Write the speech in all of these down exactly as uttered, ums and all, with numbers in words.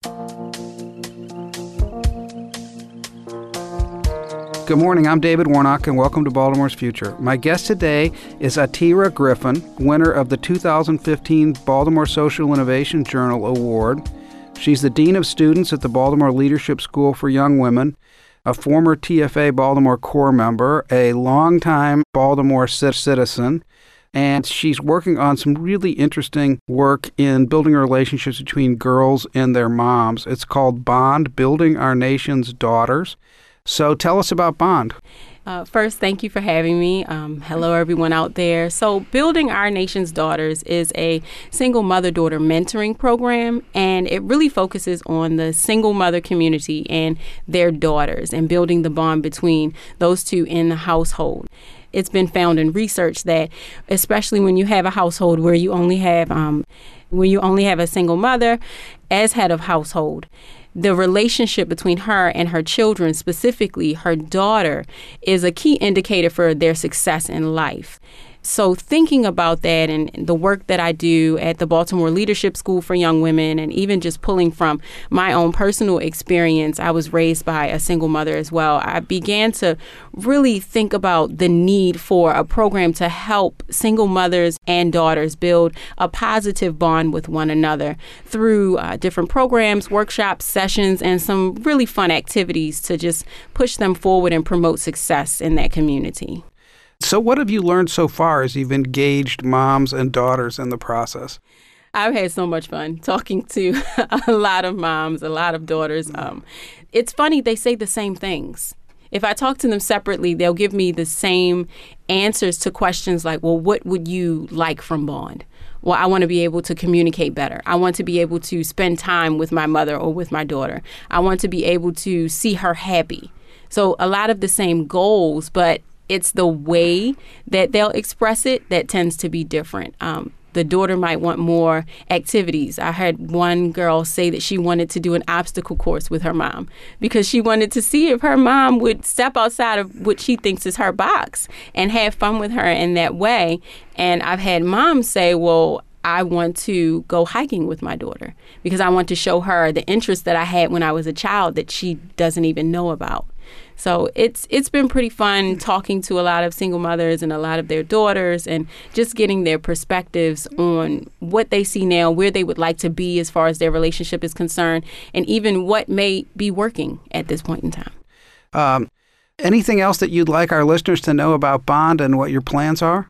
Good morning, I'm David Warnock, and welcome to Baltimore's Future. My guest today is Atira Griffin, winner of the two thousand fifteen Baltimore Social Innovation Journal Award. She's the Dean of Students at the Baltimore Leadership School for Young Women, a former T F A Baltimore Corps member, a longtime Baltimore citizen, and she's working on some really interesting work in building relationships between girls and their moms. It's called BOND, Building Our Nation's Daughters. So tell us about BOND. Uh, first, thank you for having me. Um, hello, everyone out there. So Building Our Nation's Daughters is a single mother-daughter mentoring program, and it really focuses on the single mother community and their daughters and building the bond between those two in the household. It's been found in research that, especially when you have a household where you only have, um, when you only have a single mother as head of household, the relationship between her and her children, specifically her daughter, is a key indicator for their success in life. So thinking about that and the work that I do at the Baltimore Leadership School for Young Women, and even just pulling from my own personal experience, I was raised by a single mother as well. I began to really think about the need for a program to help single mothers and daughters build a positive bond with one another through uh, different programs, workshops, sessions, and some really fun activities to just push them forward and promote success in that community. So what have you learned so far as you've engaged moms and daughters in the process? I've had so much fun talking to a lot of moms, a lot of daughters. Um, it's funny, they say the same things. If I talk to them separately, they'll give me the same answers to questions like, well, what would you like from BOND? Well, I want to be able to communicate better. I want to be able to spend time with my mother or with my daughter. I want to be able to see her happy. So a lot of the same goals, but it's the way that they'll express it that tends to be different. Um, the daughter might want more activities. I heard one girl say that she wanted to do an obstacle course with her mom because she wanted to see if her mom would step outside of what she thinks is her box and have fun with her in that way. And I've had moms say, well, I want to go hiking with my daughter because I want to show her the interest that I had when I was a child that she doesn't even know about. So it's it's been pretty fun talking to a lot of single mothers and a lot of their daughters and just getting their perspectives on what they see now, where they would like to be as far as their relationship is concerned, and even what may be working at this point in time. Um, anything else that you'd like our listeners to know about BOND and what your plans are?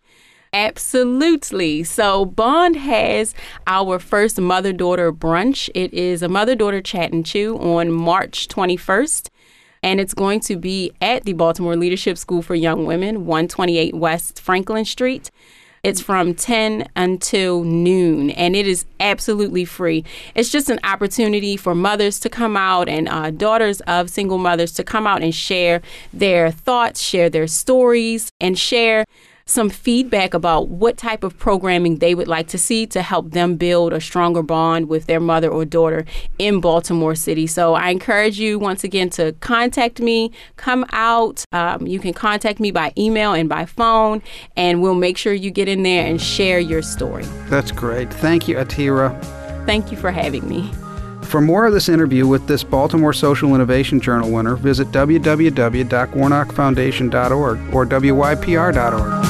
Absolutely. So BOND has our first mother-daughter brunch. It is a mother-daughter chat and chew on March twenty-first. And it's going to be at the Baltimore Leadership School for Young Women, one twenty-eight West Franklin Street. It's from ten until noon, and it is absolutely free. It's just an opportunity for mothers to come out and uh, daughters of single mothers to come out and share their thoughts, share their stories, and share some feedback about what type of programming they would like to see to help them build a stronger bond with their mother or daughter in Baltimore City. So I encourage you once again to contact me, come out. Um, you can contact me by email and by phone, and we'll make sure you get in there and share your story. That's great. Thank you, Atira. Thank you for having me. For more of this interview with this Baltimore Social Innovation Journal winner, visit w w w dot warnock foundation dot org or w y p r dot org.